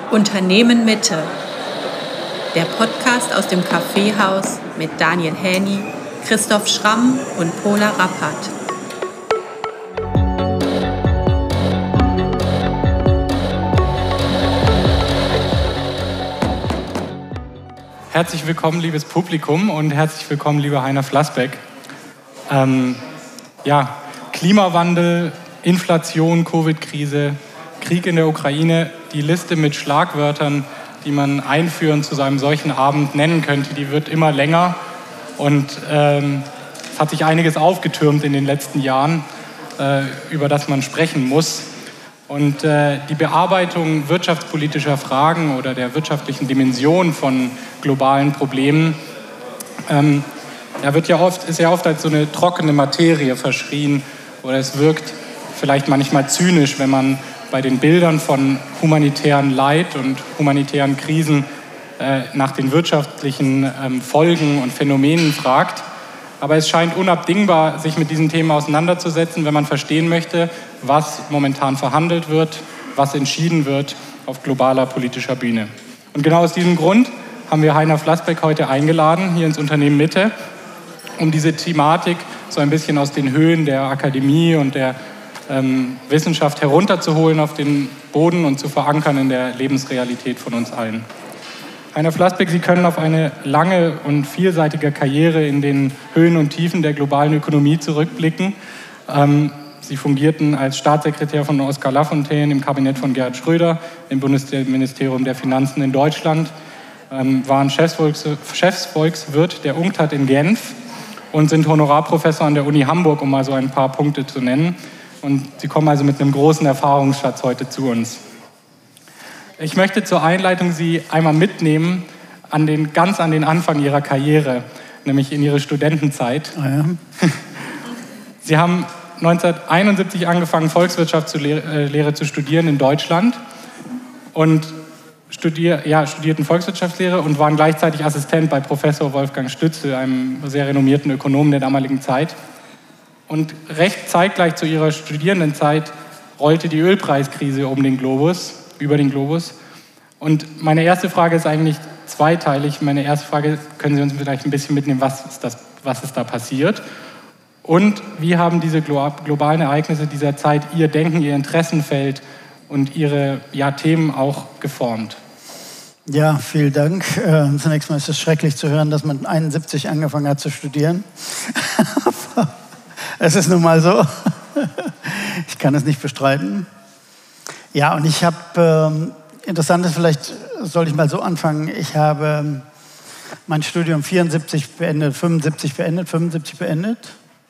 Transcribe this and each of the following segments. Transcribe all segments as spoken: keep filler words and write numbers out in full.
Unternehmen Mitte, der Podcast aus dem Kaffeehaus mit Daniel Häni, Christoph Schramm und Pola Rappert. Herzlich willkommen, liebes Publikum, und herzlich willkommen, lieber Heiner Flassbeck. Ähm, ja, Klimawandel, Inflation, Covid-Krise, Krieg in der Ukraine, die Liste mit Schlagwörtern, die man einführend zu so einem solchen Abend nennen könnte, die wird immer länger. Und ähm, es hat sich einiges aufgetürmt in den letzten Jahren, äh, über das man sprechen muss. Und äh, die Bearbeitung wirtschaftspolitischer Fragen oder der wirtschaftlichen Dimension von globalen Problemen ähm, ja, wird ja oft, ist ja oft als so eine trockene Materie verschrien, oder es wirkt vielleicht manchmal zynisch, wenn man bei den Bildern von humanitären Leid und humanitären Krisen äh, nach den wirtschaftlichen ähm, Folgen und Phänomenen fragt. Aber es scheint unabdingbar, sich mit diesen Themen auseinanderzusetzen, wenn man verstehen möchte, was momentan verhandelt wird, was entschieden wird auf globaler politischer Bühne. Und genau aus diesem Grund haben wir Heiner Flassbeck heute eingeladen, hier ins Unternehmen Mitte, um diese Thematik so ein bisschen aus den Höhen der Akademie und der ähm, Wissenschaft herunterzuholen auf den Boden und zu verankern in der Lebensrealität von uns allen. Heiner Flassbeck, Sie können auf eine lange und vielseitige Karriere in den Höhen und Tiefen der globalen Ökonomie zurückblicken. Ähm, Sie fungierten als Staatssekretär von Oskar Lafontaine im Kabinett von Gerhard Schröder, im Bundesministerium der Finanzen in Deutschland, ähm, waren Chefsvolks- Chefsvolkswirt der UNCTAD in Genf und sind Honorarprofessor an der Uni Hamburg, um mal so ein paar Punkte zu nennen. Und Sie kommen also mit einem großen Erfahrungsschatz heute zu uns. Ich möchte zur Einleitung Sie einmal mitnehmen an den, ganz an den Anfang Ihrer Karriere, nämlich in Ihre Studentenzeit. Oh ja. Sie haben neunzehnhunderteinundsiebzig angefangen, Volkswirtschaftslehre zu studieren in Deutschland und studier, ja, studierten Volkswirtschaftslehre und waren gleichzeitig Assistent bei Professor Wolfgang Stützel, einem sehr renommierten Ökonomen der damaligen Zeit. Und recht zeitgleich zu Ihrer Studierendenzeit rollte die Ölpreiskrise um den Globus, über den Globus. Und meine erste Frage ist eigentlich zweiteilig. Meine erste Frage, können Sie uns vielleicht ein bisschen mitnehmen, was ist, das, was ist da passiert? Und wie haben diese globalen Ereignisse dieser Zeit Ihr Denken, Ihr Interessenfeld und Ihre ja, Themen auch geformt? Ja, vielen Dank. Äh, zunächst mal ist es schrecklich zu hören, dass man einundsiebzig angefangen hat zu studieren. Es ist nun mal so. Ich kann es nicht bestreiten. Ja, und ich habe, ähm, interessant ist, vielleicht soll ich mal so anfangen, ich habe ähm, mein Studium vierundsiebzig beendet, fünfundsiebzig beendet, fünfundsiebzig beendet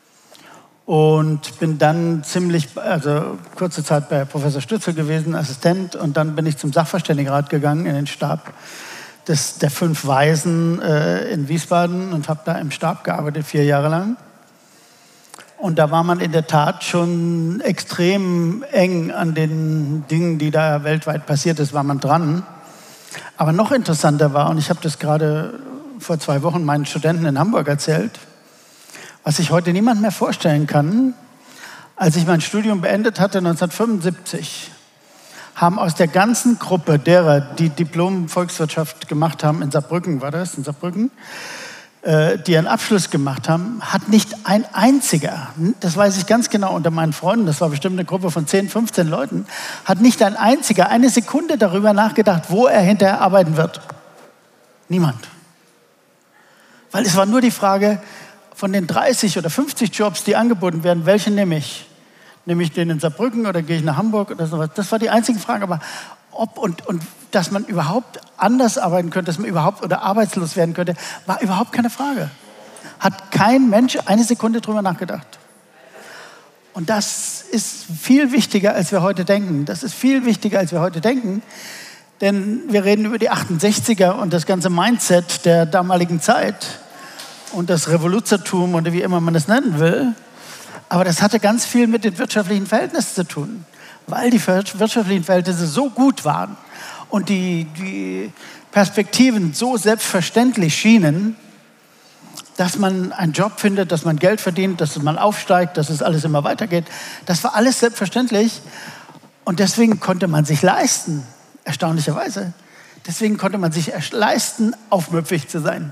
und bin dann ziemlich, also kurze Zeit bei Professor Stützel gewesen, Assistent, und dann bin ich zum Sachverständigenrat gegangen in den Stab des, der fünf Weisen äh, in Wiesbaden und habe da im Stab gearbeitet, vier Jahre lang. Und da war man in der Tat schon extrem eng an den Dingen, die da weltweit passiert ist, war man dran. Aber noch interessanter war, und ich habe das gerade vor zwei Wochen meinen Studenten in Hamburg erzählt, was sich heute niemand mehr vorstellen kann, als ich mein Studium beendet hatte neunzehnhundertfünfundsiebzig, haben aus der ganzen Gruppe derer, die Diplom-Volkswirtschaft gemacht haben, in Saarbrücken war das, in Saarbrücken, die einen Abschluss gemacht haben, hat nicht ein einziger, das weiß ich ganz genau unter meinen Freunden, das war bestimmt eine Gruppe von zehn, fünfzehn Leuten, hat nicht ein einziger eine Sekunde darüber nachgedacht, wo er hinterher arbeiten wird. Niemand. Weil es war nur die Frage, von den dreißig oder fünfzig Jobs, die angeboten werden, welchen nehme ich? Nehme ich den in Saarbrücken oder gehe ich nach Hamburg oder sowas? Das war die einzige Frage. Aber ob und, und dass man überhaupt anders arbeiten könnte, dass man überhaupt oder arbeitslos werden könnte, war überhaupt keine Frage. Hat kein Mensch eine Sekunde drüber nachgedacht. Und das ist viel wichtiger, als wir heute denken. Das ist viel wichtiger, als wir heute denken. Denn wir reden über die achtundsechziger und das ganze Mindset der damaligen Zeit und das Revoluzertum oder wie immer man es nennen will. Aber das hatte ganz viel mit den wirtschaftlichen Verhältnissen zu tun. Weil die wirtschaftlichen Verhältnisse so gut waren und die, die Perspektiven so selbstverständlich schienen, dass man einen Job findet, dass man Geld verdient, dass man aufsteigt, dass es alles immer weitergeht. Das war alles selbstverständlich. Und deswegen konnte man sich leisten, erstaunlicherweise. Deswegen konnte man sich leisten, aufmüpfig zu sein.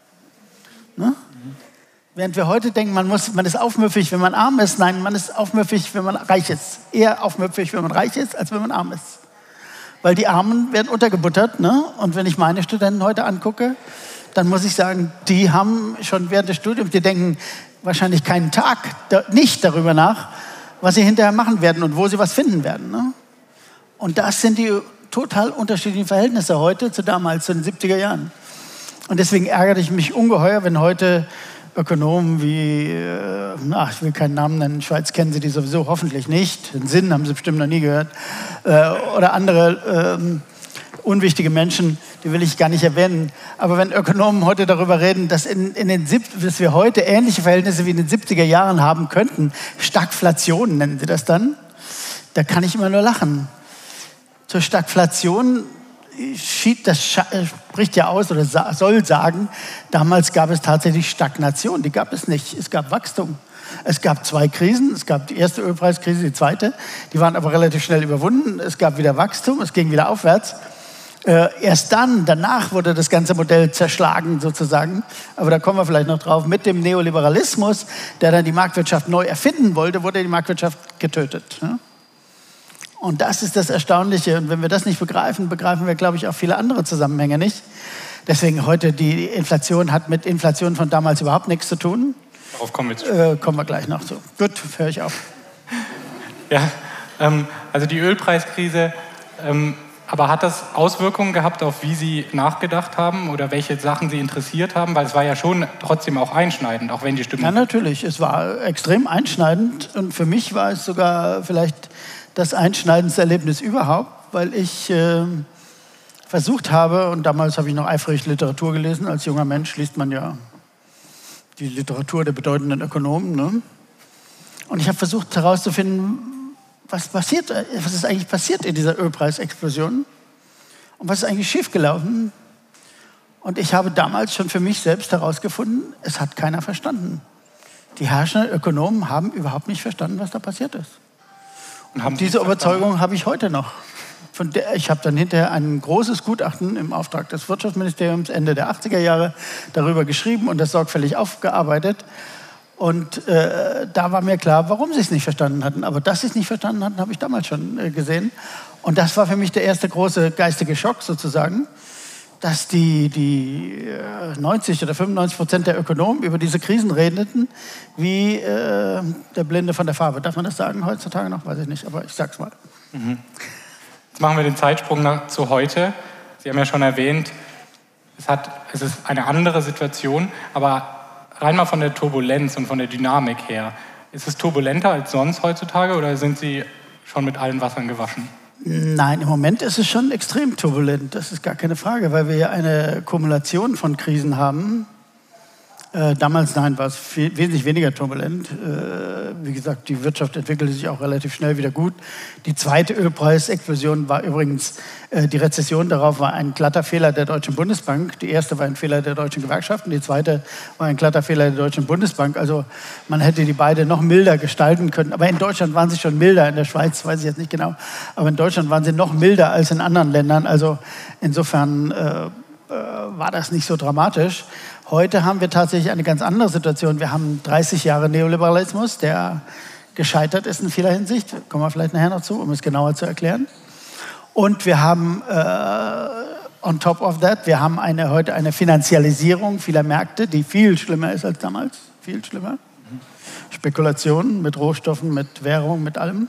Ne? Mhm. Während wir heute denken, man, muss, man ist aufmüpfig, wenn man arm ist. Nein, man ist aufmüpfig, wenn man reich ist. Eher aufmüpfig, wenn man reich ist, als wenn man arm ist. Weil die Armen werden untergebuttert. Ne? Und wenn ich meine Studenten heute angucke, dann muss ich sagen, die haben schon während des Studiums, die denken wahrscheinlich keinen Tag da, nicht darüber nach, was sie hinterher machen werden und wo sie was finden werden. Ne? Und das sind die total unterschiedlichen Verhältnisse heute zu damals, zu den siebziger Jahren. Und deswegen ärgere ich mich ungeheuer, wenn heute Ökonomen wie, äh, na, ich will keinen Namen nennen, in der Schweiz kennen Sie die sowieso hoffentlich nicht, den Sinn haben Sie bestimmt noch nie gehört, äh, oder andere äh, unwichtige Menschen, die will ich gar nicht erwähnen. Aber wenn Ökonomen heute darüber reden, dass, in, in den Sieb- dass wir heute ähnliche Verhältnisse wie in den siebziger Jahren haben könnten, Stagflation nennen sie das dann, da kann ich immer nur lachen. Zur Stagflation das spricht ja aus oder soll sagen, damals gab es tatsächlich Stagnation, die gab es nicht. Es gab Wachstum. Es gab zwei Krisen, es gab die erste Ölpreiskrise, die zweite, die waren aber relativ schnell überwunden. Es gab wieder Wachstum, es ging wieder aufwärts. Äh, erst dann, danach wurde das ganze Modell zerschlagen sozusagen, aber da kommen wir vielleicht noch drauf, mit dem Neoliberalismus, der dann die Marktwirtschaft neu erfinden wollte, wurde die Marktwirtschaft getötet. Ja? Und das ist das Erstaunliche. Und wenn wir das nicht begreifen, begreifen wir, glaube ich, auch viele andere Zusammenhänge nicht. Deswegen heute, die Inflation hat mit Inflation von damals überhaupt nichts zu tun. Darauf kommen wir zu. Äh, kommen wir gleich noch zu. Gut, höre ich auf. Ja, ähm, also die Ölpreiskrise, ähm, aber hat das Auswirkungen gehabt auf, wie Sie nachgedacht haben oder welche Sachen Sie interessiert haben? Weil es war ja schon trotzdem auch einschneidend, auch wenn die Stimmung... Ja, natürlich. Es war extrem einschneidend. Und für mich war es sogar vielleicht das einschneidendste Erlebnis überhaupt, weil ich äh, versucht habe, und damals habe ich noch eifrig Literatur gelesen, als junger Mensch liest man ja die Literatur der bedeutenden Ökonomen, ne? Und ich habe versucht herauszufinden, was passiert, was ist eigentlich passiert in dieser Ölpreisexplosion und was ist eigentlich schiefgelaufen. Und ich habe damals schon für mich selbst herausgefunden, es hat keiner verstanden. Die herrschenden Ökonomen haben überhaupt nicht verstanden, was da passiert ist. Und haben diese Überzeugung habe ich heute noch. Von der, ich habe dann hinterher ein großes Gutachten im Auftrag des Wirtschaftsministeriums Ende der achtziger Jahre darüber geschrieben und das sorgfältig aufgearbeitet. Und äh, da war mir klar, warum sie es nicht verstanden hatten. Aber dass sie es nicht verstanden hatten, habe ich damals schon äh, gesehen. Und das war für mich der erste große geistige Schock sozusagen, dass die, die äh, neunzig oder fünfundneunzig Prozent der Ökonomen über diese Krisen redeten, wie äh, der Blinde von der Farbe. Darf man das sagen heutzutage noch? Weiß ich nicht, aber ich sag's mal. Mhm. Jetzt machen wir den Zeitsprung nach, zu heute. Sie haben ja schon erwähnt, es, hat, es ist eine andere Situation, aber rein mal von der Turbulenz und von der Dynamik her. Ist es turbulenter als sonst heutzutage oder sind Sie schon mit allen Wassern gewaschen? Nein, im Moment ist es schon extrem turbulent, das ist gar keine Frage, weil wir ja eine Kumulation von Krisen haben. Äh, damals, nein, war es viel, wesentlich weniger turbulent. Äh, wie gesagt, die Wirtschaft entwickelte sich auch relativ schnell wieder gut. Die zweite Ölpreisexplosion war übrigens, äh, die Rezession darauf war ein glatter Fehler der Deutschen Bundesbank. Die erste war ein Fehler der deutschen Gewerkschaften, die zweite war ein glatter Fehler der Deutschen Bundesbank. Also man hätte die beide noch milder gestalten können. Aber in Deutschland waren sie schon milder, in der Schweiz weiß ich jetzt nicht genau. Aber in Deutschland waren sie noch milder als in anderen Ländern. Also insofern äh, äh, war das nicht so dramatisch. Heute haben wir tatsächlich eine ganz andere Situation. Wir haben dreißig Jahre Neoliberalismus, der gescheitert ist in vieler Hinsicht. Kommen wir vielleicht nachher noch zu, um es genauer zu erklären. Und wir haben äh, on top of that, wir haben eine, heute eine Finanzialisierung vieler Märkte, die viel schlimmer ist als damals. Viel schlimmer. Mhm. Spekulationen mit Rohstoffen, mit Währung, mit allem.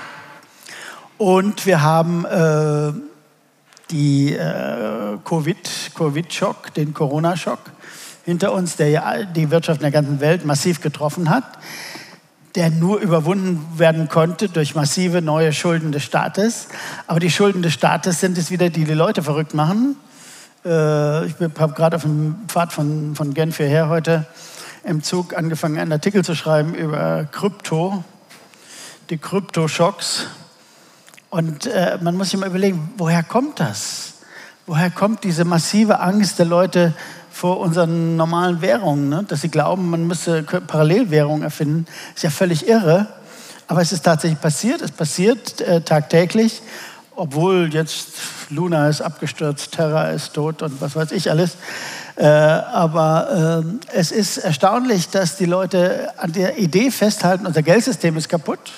Und wir haben äh, die äh, Covid, Covid-Schock, den Corona-Schock hinter uns, der ja die Wirtschaft in der ganzen Welt massiv getroffen hat, der nur überwunden werden konnte durch massive neue Schulden des Staates. Aber die Schulden des Staates sind es wieder, die die Leute verrückt machen. Äh, ich habe gerade auf dem Pfad von, von Genf hierher heute im Zug angefangen, einen Artikel zu schreiben über Krypto, die Kryptoschocks. Und äh, man muss sich mal überlegen, woher kommt das? Woher kommt diese massive Angst der Leute vor unseren normalen Währungen? Ne? Dass sie glauben, man müsse Parallelwährungen erfinden, ist ja völlig irre. Aber es ist tatsächlich passiert. Es passiert äh, tagtäglich, obwohl jetzt Luna ist abgestürzt, Terra ist tot und was weiß ich alles. Äh, aber äh, es ist erstaunlich, dass die Leute an der Idee festhalten, unser Geldsystem ist kaputt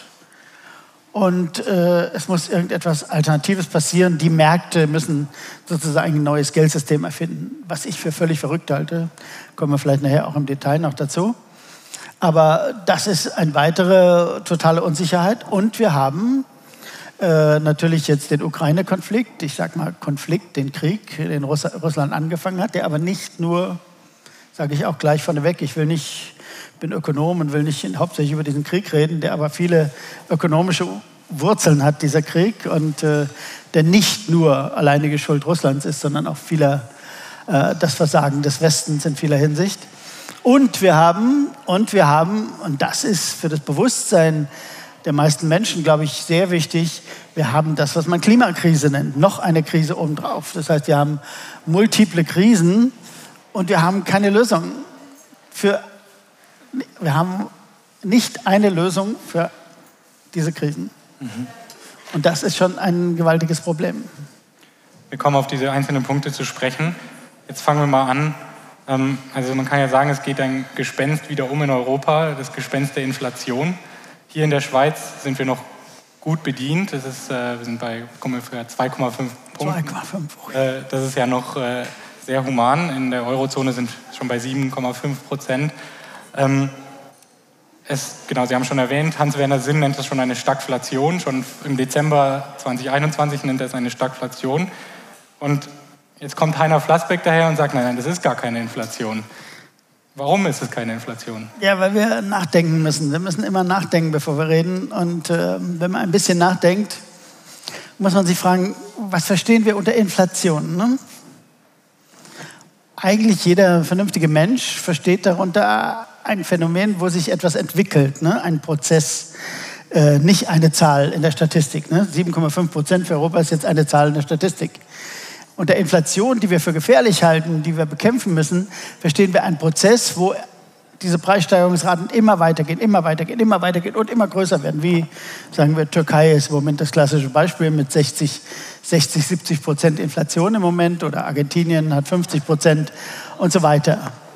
und äh, es muss irgendetwas Alternatives passieren. Die Märkte müssen sozusagen ein neues Geldsystem erfinden, was ich für völlig verrückt halte. Kommen wir vielleicht nachher auch im Detail noch dazu. Aber das ist eine weitere totale Unsicherheit. Und wir haben äh, natürlich jetzt den Ukraine-Konflikt, ich sage mal Konflikt, den Krieg, den Russ Russland angefangen hat, der aber nicht nur, sage ich auch gleich vorneweg, ich will nicht, bin Ökonom und will nicht hauptsächlich über diesen Krieg reden, der aber viele ökonomische Wurzeln hat, dieser Krieg, und äh, der nicht nur alleinige Schuld Russlands ist, sondern auch vieler, äh, das Versagen des Westens in vieler Hinsicht. Und wir haben, und wir haben, und das ist für das Bewusstsein der meisten Menschen, glaube ich, sehr wichtig, wir haben das, was man Klimakrise nennt, noch eine Krise obendrauf. Das heißt, wir haben multiple Krisen und wir haben keine Lösung für, wir haben nicht eine Lösung für diese Krisen. Mhm. Und das ist schon ein gewaltiges Problem. Wir kommen auf diese einzelnen Punkte zu sprechen. Jetzt fangen wir mal an. Also man kann ja sagen, es geht ein Gespenst wieder um in Europa, das Gespenst der Inflation. Hier in der Schweiz sind wir noch gut bedient. Das ist, äh, wir sind bei zwei Komma fünf Punkten. zwei Komma fünf. Äh, das ist ja noch äh, sehr human. In der Eurozone sind schon bei sieben Komma fünf Prozent. Ähm, es, genau, Sie haben schon erwähnt, Hans-Werner Sinn nennt das schon eine Stagflation. Schon im Dezember zweitausendeinundzwanzig nennt er es eine Stagflation. Und jetzt kommt Heiner Flassbeck daher und sagt, nein, nein, das ist gar keine Inflation. Warum ist es keine Inflation? Ja, weil wir nachdenken müssen. Wir müssen immer nachdenken, bevor wir reden. Und äh, wenn man ein bisschen nachdenkt, muss man sich fragen, was verstehen wir unter Inflation? Ne? Eigentlich jeder vernünftige Mensch versteht darunter ein Phänomen, wo sich etwas entwickelt, ne? Ein Prozess, äh, nicht eine Zahl in der Statistik. Ne? sieben Komma fünf Prozent für Europa ist jetzt eine Zahl in der Statistik. Unter Inflation, die wir für gefährlich halten, die wir bekämpfen müssen, verstehen wir einen Prozess, wo diese Preissteigerungsraten immer weitergehen, immer weitergehen, immer weitergehen und immer größer werden. Wie, sagen wir, Türkei ist im Moment das klassische Beispiel mit sechzig, siebzig Prozent Inflation im Moment, oder Argentinien hat fünfzig Prozent und so weiter.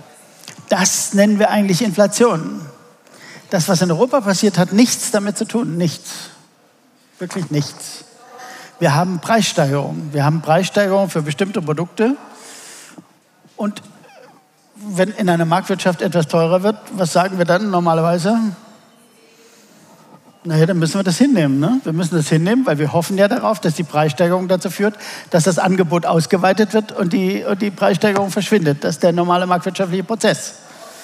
Das nennen wir eigentlich Inflation. Das, was in Europa passiert, hat nichts damit zu tun. Nichts. Wirklich nichts. Wir haben Preissteigerungen. Wir haben Preissteigerungen für bestimmte Produkte. Und wenn in einer Marktwirtschaft etwas teurer wird, was sagen wir dann normalerweise? Naja, dann müssen wir das hinnehmen. Ne? Wir müssen das hinnehmen, weil wir hoffen ja darauf, dass die Preissteigerung dazu führt, dass das Angebot ausgeweitet wird und die, und die Preissteigerung verschwindet. Das ist der normale marktwirtschaftliche Prozess.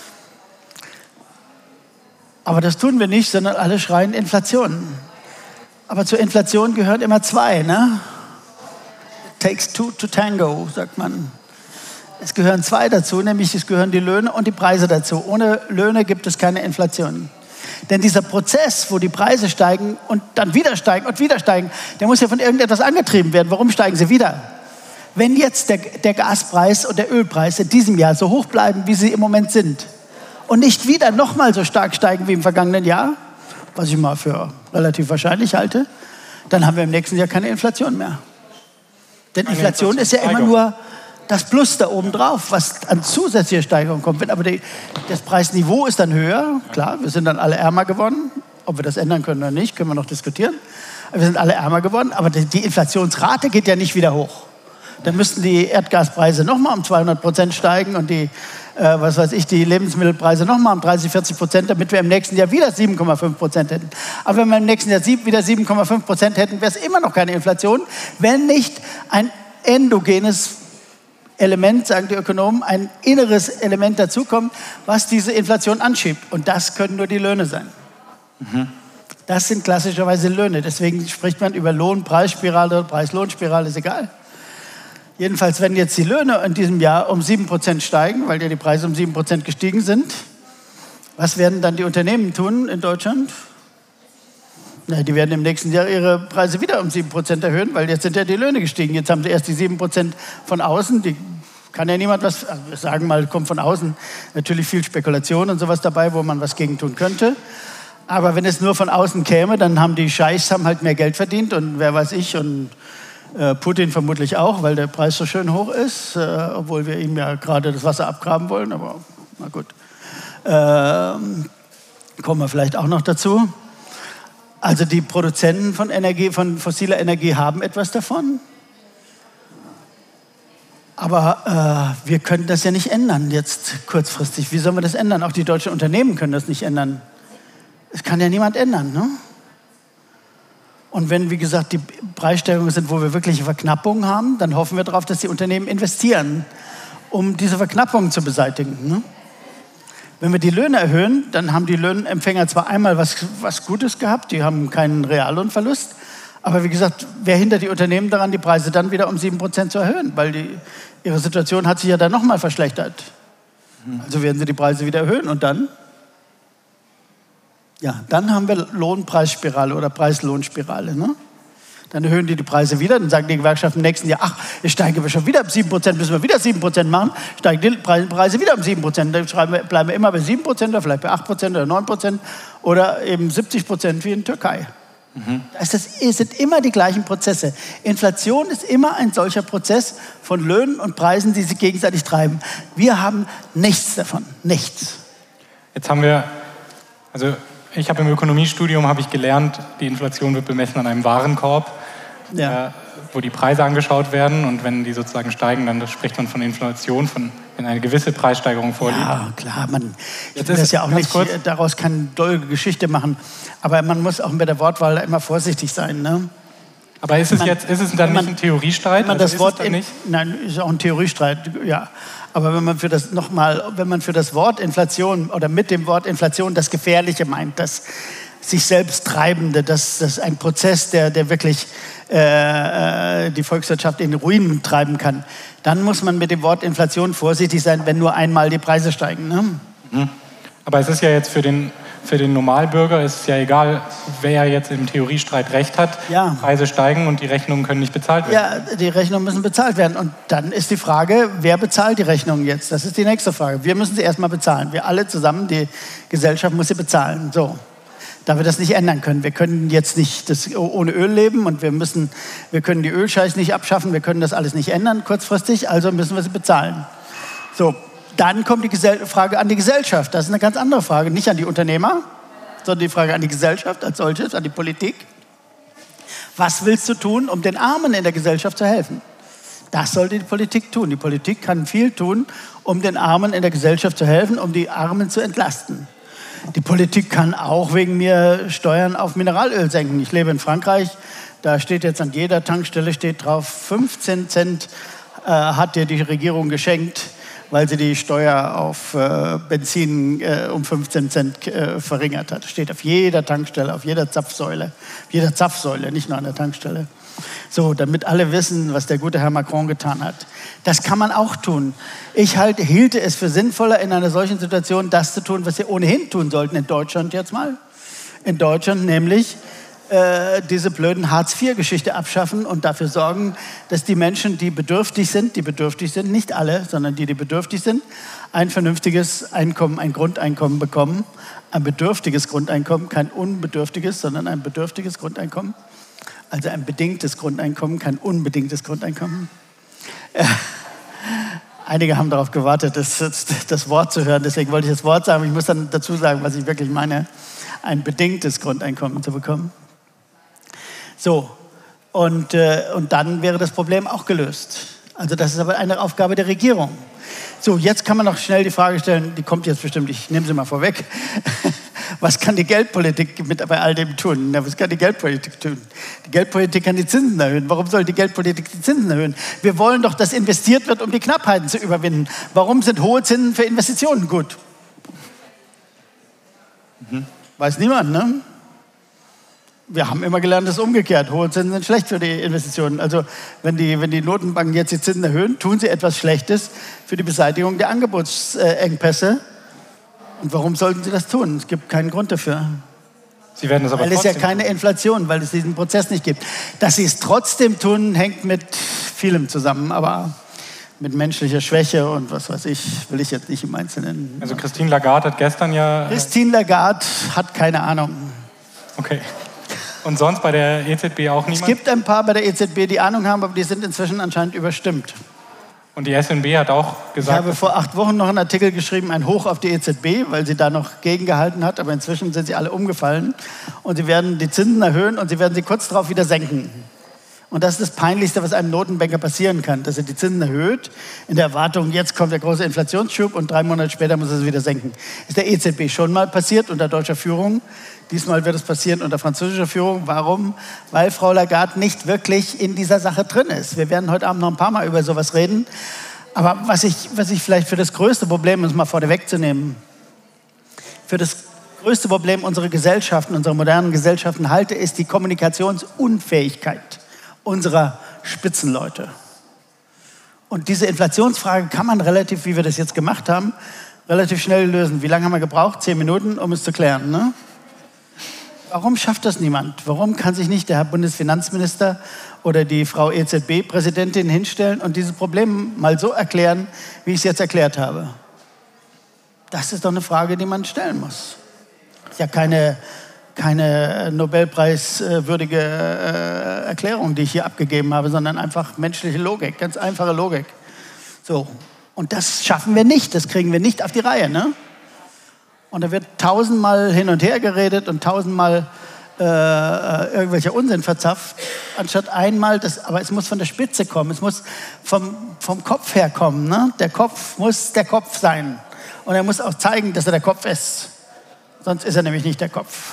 Aber das tun wir nicht, sondern alle schreien Inflation. Aber zur Inflation gehören immer zwei, ne? It takes two to tango, sagt man. Es gehören zwei dazu, nämlich es gehören die Löhne und die Preise dazu. Ohne Löhne gibt es keine Inflation. Denn dieser Prozess, wo die Preise steigen und dann wieder steigen und wieder steigen, der muss ja von irgendetwas angetrieben werden. Warum steigen sie wieder? Wenn jetzt der, der Gaspreis und der Ölpreis in diesem Jahr so hoch bleiben, wie sie im Moment sind, und nicht wieder nochmal so stark steigen wie im vergangenen Jahr, was ich mal für relativ wahrscheinlich halte, dann haben wir im nächsten Jahr keine Inflation mehr. Denn eine Inflation ist ja immer nur das Plus da oben drauf, was an zusätzlicher Steigerung kommt. Wenn aber die, das Preisniveau ist dann höher, klar, wir sind dann alle ärmer geworden. Ob wir das ändern können oder nicht, können wir noch diskutieren. Wir sind alle ärmer geworden, aber die, die Inflationsrate geht ja nicht wieder hoch. Dann müssten die Erdgaspreise nochmal um zweihundert Prozent steigen und die, äh, was weiß ich, die Lebensmittelpreise nochmal um dreißig, vierzig Prozent, damit wir im nächsten Jahr wieder sieben Komma fünf Prozent hätten. Aber wenn wir im nächsten Jahr wieder sieben Komma fünf Prozent hätten, wäre es immer noch keine Inflation, wenn nicht ein endogenes Element, sagen die Ökonomen, ein inneres Element dazukommt, was diese Inflation anschiebt. Und das können nur die Löhne sein. Mhm. Das sind klassischerweise Löhne. Deswegen spricht man über Lohn-Preisspirale, Preis-Lohn-Spirale, ist egal. Jedenfalls, wenn jetzt die Löhne in diesem Jahr um sieben Prozent steigen, weil ja die Preise um sieben Prozent gestiegen sind, was werden dann die Unternehmen tun in Deutschland? Na, die werden im nächsten Jahr ihre Preise wieder um sieben Prozent erhöhen, weil jetzt sind ja die Löhne gestiegen. Jetzt haben sie erst die sieben Prozent von außen, die kann ja niemand was, also wir sagen mal, kommt von außen, natürlich viel Spekulation und sowas dabei, wo man was gegen tun könnte. Aber wenn es nur von außen käme, dann haben die Scheichs haben halt mehr Geld verdient und wer weiß ich und Äh, Putin vermutlich auch, weil der Preis so schön hoch ist, äh, obwohl wir ihm ja gerade das Wasser abgraben wollen, aber na gut. Äh, kommen wir vielleicht auch noch dazu. Also die Produzenten von Energie, von fossiler Energie haben etwas davon. Aber äh, wir können das ja nicht ändern jetzt kurzfristig. Wie sollen wir das ändern? Auch die deutschen Unternehmen können das nicht ändern. Es kann ja niemand ändern, ne? Und wenn, wie gesagt, die Preissteigerungen sind, wo wir wirkliche Verknappungen haben, dann hoffen wir darauf, dass die Unternehmen investieren, um diese Verknappungen zu beseitigen, ne? Wenn wir die Löhne erhöhen, dann haben die Löhnempfänger zwar einmal was, was Gutes gehabt, die haben keinen Reallohnverlust, aber wie gesagt, wer hindert die Unternehmen daran, die Preise dann wieder um sieben Prozent zu erhöhen? Weil die, ihre Situation hat sich ja dann nochmal verschlechtert. Also werden sie die Preise wieder erhöhen und dann? Ja, dann haben wir Lohnpreisspirale oder Preislohnspirale, ne? Dann erhöhen die die Preise wieder, dann sagen die Gewerkschaften im nächsten Jahr, ach, jetzt steigen wir schon wieder um sieben Prozent, müssen wir wieder sieben Prozent machen, steigen die Preise wieder um sieben Prozent. Dann schreiben wir, bleiben wir immer bei sieben Prozent oder vielleicht bei acht Prozent oder neun Prozent oder eben siebzig Prozent wie in der Türkei. Mhm. Das sind immer die gleichen Prozesse. Inflation ist immer ein solcher Prozess von Löhnen und Preisen, die sich gegenseitig treiben. Wir haben nichts davon, nichts. Jetzt haben wir, also ich habe im Ökonomiestudium habe ich gelernt, die Inflation wird bemessen an einem Warenkorb, ja. äh, wo die Preise angeschaut werden und wenn die sozusagen steigen, dann spricht man von Inflation, von wenn eine gewisse Preissteigerung vorliegt. Ja, klar, man ich will das ja auch nicht kurz. daraus keine dolle Geschichte machen, aber man muss auch mit der Wortwahl immer vorsichtig sein, ne? Aber ist es man, jetzt ist es dann man, nicht ein Theoriestreit? Man also das Wort in, nicht? Nein, ist auch ein Theoriestreit, ja. Aber wenn man für das noch mal, wenn man für das Wort Inflation oder mit dem Wort Inflation das Gefährliche meint, das sich selbst Treibende, das, das ist ein Prozess, der, der wirklich äh, die Volkswirtschaft in Ruinen treiben kann, dann muss man mit dem Wort Inflation vorsichtig sein, wenn nur einmal die Preise steigen, ne? Mhm. Aber es ist ja jetzt für den Für den Normalbürger ist es ja egal, wer jetzt im Theoriestreit recht hat. Ja. Preise steigen und die Rechnungen können nicht bezahlt werden. Ja, die Rechnungen müssen bezahlt werden. Und dann ist die Frage, wer bezahlt die Rechnungen jetzt? Das ist die nächste Frage. Wir müssen sie erstmal bezahlen. Wir alle zusammen, die Gesellschaft muss sie bezahlen. So. Da wir das nicht ändern können. Wir können jetzt nicht das ohne Öl leben und wir, müssen, wir können die Ölscheiß nicht abschaffen. Wir können das alles nicht ändern kurzfristig. Also müssen wir sie bezahlen. So. Dann kommt die Gesell- Frage an die Gesellschaft. Das ist eine ganz andere Frage. Nicht an die Unternehmer, sondern die Frage an die Gesellschaft als solches, an die Politik. Was willst du tun, um den Armen in der Gesellschaft zu helfen? Das sollte die Politik tun. Die Politik kann viel tun, um den Armen in der Gesellschaft zu helfen, um die Armen zu entlasten. Die Politik kann auch wegen mir Steuern auf Mineralöl senken. Ich lebe in Frankreich. Da steht jetzt an jeder Tankstelle steht drauf, fünfzehn Cent äh, hat dir die Regierung geschenkt, weil sie die Steuer auf äh, Benzin äh, um fünfzehn Cent äh, verringert hat. Steht auf jeder Tankstelle, auf jeder Zapfsäule, auf jeder Zapfsäule, nicht nur an der Tankstelle. So, damit alle wissen, was der gute Herr Macron getan hat. Das kann man auch tun. Ich halt, hielte es für sinnvoller, in einer solchen Situation das zu tun, was wir ohnehin tun sollten, in Deutschland jetzt mal. In Deutschland nämlich äh, diese blöden Hartz vier Geschichte abschaffen und dafür sorgen, dass die Menschen, die bedürftig sind, die bedürftig sind, nicht alle, sondern die, die bedürftig sind, ein vernünftiges Einkommen, ein Grundeinkommen bekommen. Ein bedürftiges Grundeinkommen, kein unbedürftiges, sondern ein bedürftiges Grundeinkommen. Also ein bedingtes Grundeinkommen, kein unbedingtes Grundeinkommen. Äh, einige haben darauf gewartet, das, das, das Wort zu hören, deswegen wollte ich das Wort sagen. Ich muss dann dazu sagen, was ich wirklich meine, ein bedingtes Grundeinkommen zu bekommen. So, und, äh, und dann wäre das Problem auch gelöst. Also das ist aber eine Aufgabe der Regierung. So, jetzt kann man noch schnell die Frage stellen, die kommt jetzt bestimmt, ich nehme sie mal vorweg. Was kann die Geldpolitik mit bei all dem tun? Na, was kann die Geldpolitik tun? Die Geldpolitik kann die Zinsen erhöhen. Warum soll die Geldpolitik die Zinsen erhöhen? Wir wollen doch, dass investiert wird, um die Knappheiten zu überwinden. Warum sind hohe Zinsen für Investitionen gut? Mhm. Weiß niemand, ne? Wir haben immer gelernt, das ist umgekehrt. Hohe Zinsen sind schlecht für die Investitionen. Also wenn die, wenn die Notenbanken jetzt die Zinsen erhöhen, tun sie etwas Schlechtes für die Beseitigung der Angebotsengpässe. Und warum sollten sie das tun? Es gibt keinen Grund dafür. Sie werden das aber weil es ja keine Inflation, weil es diesen Prozess nicht gibt. Dass sie es trotzdem tun, hängt mit vielem zusammen, aber mit menschlicher Schwäche und was weiß ich, will ich jetzt nicht im Einzelnen. Also Christine Lagarde hat gestern ja... Christine Lagarde hat keine Ahnung. Okay. Und sonst bei der E Z B auch niemand? Es gibt ein paar bei der E Z B, die Ahnung haben, aber die sind inzwischen anscheinend überstimmt. Und die S N B hat auch gesagt... Ich habe vor acht Wochen noch einen Artikel geschrieben, ein Hoch auf die E Z B, weil sie da noch gegengehalten hat, aber inzwischen sind sie alle umgefallen. Und sie werden die Zinsen erhöhen und sie werden sie kurz darauf wieder senken. Und das ist das Peinlichste, was einem Notenbanker passieren kann, dass er die Zinsen erhöht, in der Erwartung, jetzt kommt der große Inflationsschub und drei Monate später muss er es wieder senken. Ist der E Z B schon mal passiert unter deutscher Führung. Diesmal wird es passieren unter französischer Führung. Warum? Weil Frau Lagarde nicht wirklich in dieser Sache drin ist. Wir werden heute Abend noch ein paar Mal über sowas reden. Aber was ich, was ich vielleicht für das größte Problem, um es mal vorneweg zu nehmen, für das größte Problem unserer Gesellschaften, unserer modernen Gesellschaften halte, ist die Kommunikationsunfähigkeit unserer Spitzenleute. Und diese Inflationsfrage kann man relativ, wie wir das jetzt gemacht haben, relativ schnell lösen. Wie lange haben wir gebraucht? Zehn Minuten, um es zu klären, ne? Warum schafft das niemand? Warum kann sich nicht der Herr Bundesfinanzminister oder die Frau E Z B-Präsidentin hinstellen und dieses Problem mal so erklären, wie ich es jetzt erklärt habe? Das ist doch eine Frage, die man stellen muss. Das ist ja keine, keine Nobelpreiswürdige äh, Erklärung, die ich hier abgegeben habe, sondern einfach menschliche Logik, ganz einfache Logik. So. Und das schaffen wir nicht, das kriegen wir nicht auf die Reihe, ne? Und da wird tausendmal hin und her geredet und tausendmal äh, irgendwelcher Unsinn verzapft, anstatt einmal, das, aber es muss von der Spitze kommen, es muss vom, vom Kopf her kommen. Ne? Der Kopf muss der Kopf sein. Und er muss auch zeigen, dass er der Kopf ist. Sonst ist er nämlich nicht der Kopf.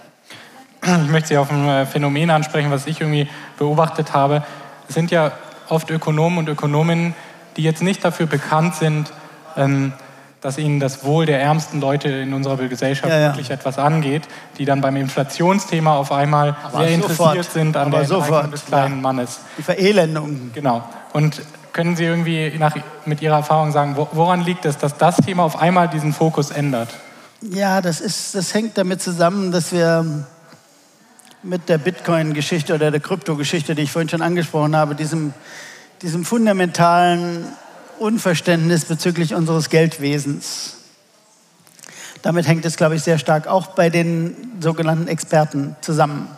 Ich möchte Sie auf ein Phänomen ansprechen, was ich irgendwie beobachtet habe. Es sind ja oft Ökonomen und Ökonominnen, die jetzt nicht dafür bekannt sind, ähm, dass ihnen das Wohl der ärmsten Leute in unserer Gesellschaft ja, ja. wirklich etwas angeht, die dann beim Inflationsthema auf einmal aber sehr sofort, interessiert sind an der Enteignung des kleinen Mannes. Die Verelendung. Genau. Und können Sie irgendwie nach, mit Ihrer Erfahrung sagen, woran liegt es, dass das Thema auf einmal diesen Fokus ändert? Ja, das, ist, das hängt damit zusammen, dass wir mit der Bitcoin-Geschichte oder der Krypto-Geschichte, die ich vorhin schon angesprochen habe, diesem, diesem fundamentalen Unverständnis bezüglich unseres Geldwesens. Damit hängt es, glaube ich, sehr stark auch bei den sogenannten Experten zusammen.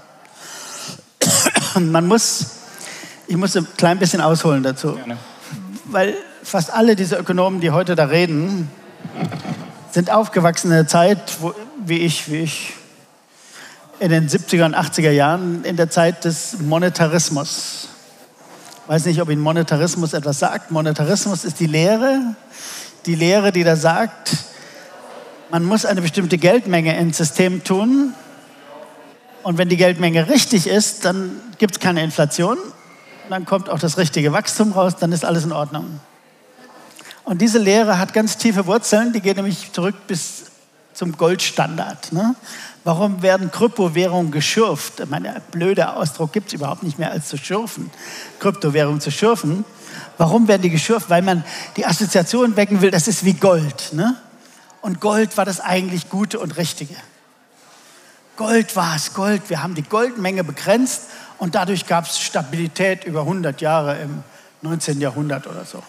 Man muss, ich muss ein klein bisschen ausholen dazu, Gerne. Weil fast alle diese Ökonomen, die heute da reden, sind aufgewachsen in der Zeit, wo, wie ich, wie ich, in den siebziger und achtziger Jahren, in der Zeit des Monetarismus. Ich weiß nicht, ob Ihnen Monetarismus etwas sagt. Monetarismus ist die Lehre, die Lehre, die da sagt, man muss eine bestimmte Geldmenge ins System tun und wenn die Geldmenge richtig ist, dann gibt es keine Inflation, dann kommt auch das richtige Wachstum raus, dann ist alles in Ordnung. Und diese Lehre hat ganz tiefe Wurzeln, die geht nämlich zurück bis zum Goldstandard. Ne? Warum werden Kryptowährungen geschürft? Ich meine, der blöde Ausdruck gibt es überhaupt nicht mehr als zu schürfen. Kryptowährungen zu schürfen. Warum werden die geschürft? Weil man die Assoziation wecken will, das ist wie Gold. Ne? Und Gold war das eigentlich Gute und Richtige. Gold war es, Gold. Wir haben die Goldmenge begrenzt und dadurch gab es Stabilität über hundert Jahre im neunzehnten Jahrhundert oder so.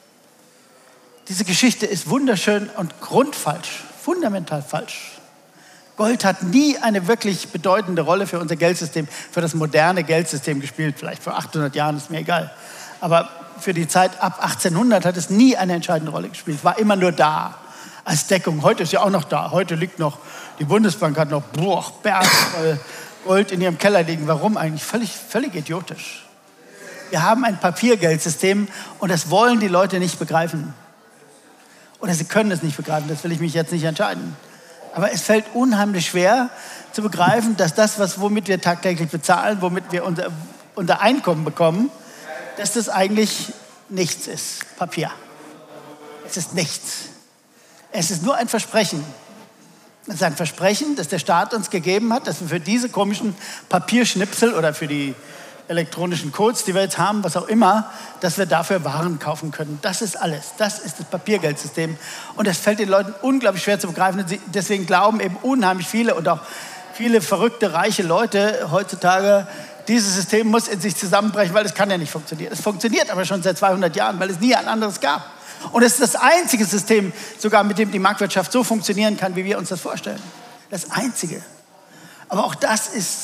Diese Geschichte ist wunderschön und grundfalsch, fundamental falsch. Gold hat nie eine wirklich bedeutende Rolle für unser Geldsystem, für das moderne Geldsystem gespielt. Vielleicht vor achthundert Jahren, ist mir egal. Aber für die Zeit ab achtzehnhundert hat es nie eine entscheidende Rolle gespielt. War immer nur da als Deckung. Heute ist ja auch noch da. Heute liegt noch, die Bundesbank hat noch boah, Berg voll Gold in ihrem Keller liegen. Warum eigentlich? Völlig, völlig idiotisch. Wir haben ein Papiergeldsystem und das wollen die Leute nicht begreifen. Oder sie können es nicht begreifen, das will ich mich jetzt nicht entscheiden. Aber es fällt unheimlich schwer zu begreifen, dass das, was, womit wir tagtäglich bezahlen, womit wir unser, unser Einkommen bekommen, dass das eigentlich nichts ist. Papier. Es ist nichts. Es ist nur ein Versprechen. Es ist ein Versprechen, das der Staat uns gegeben hat, dass wir für diese komischen Papierschnipsel oder für die elektronischen Codes, die wir jetzt haben, was auch immer, dass wir dafür Waren kaufen können. Das ist alles. Das ist das Papiergeldsystem. Und das fällt den Leuten unglaublich schwer zu begreifen. Deswegen glauben eben unheimlich viele und auch viele verrückte, reiche Leute heutzutage, dieses System muss in sich zusammenbrechen, weil es kann ja nicht funktionieren. Es funktioniert aber schon seit zweihundert Jahren, weil es nie ein anderes gab. Und es ist das einzige System, sogar mit dem die Marktwirtschaft so funktionieren kann, wie wir uns das vorstellen. Das einzige. Aber auch das ist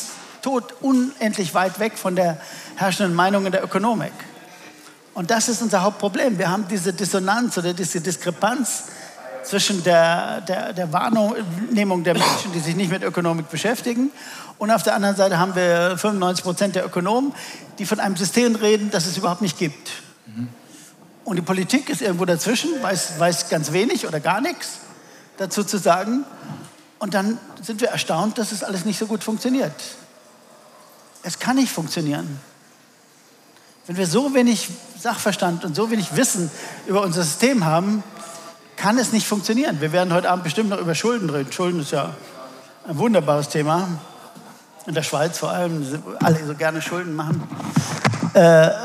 tot unendlich weit weg von der herrschenden Meinung in der Ökonomik. Und das ist unser Hauptproblem. Wir haben diese Dissonanz oder diese Diskrepanz zwischen der, der, der Wahrnehmung der Menschen, die sich nicht mit Ökonomik beschäftigen, und auf der anderen Seite haben wir fünfundneunzig Prozent der Ökonomen, die von einem System reden, das es überhaupt nicht gibt. Mhm. Und die Politik ist irgendwo dazwischen, weiß, weiß ganz wenig oder gar nichts dazu zu sagen. Und dann sind wir erstaunt, dass es alles nicht so gut funktioniert. Es kann nicht funktionieren. Wenn wir so wenig Sachverstand und so wenig Wissen über unser System haben, kann es nicht funktionieren. Wir werden heute Abend bestimmt noch über Schulden reden. Schulden ist ja ein wunderbares Thema. In der Schweiz vor allem, alle so gerne Schulden machen. Äh,